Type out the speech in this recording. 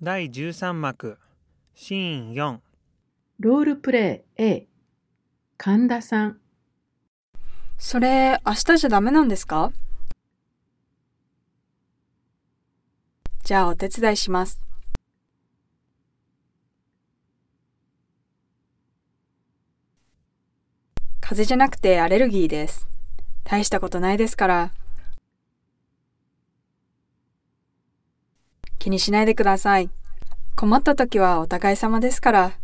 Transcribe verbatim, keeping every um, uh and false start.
だいじゅうさん幕シーンよん。 ロールプレイ A 神田さん。 それ、明日じゃダメなんですか？じゃあお手伝いします。風邪じゃなくてアレルギーです。大したことないですから。気にしないでください。困った時はお互い様ですから。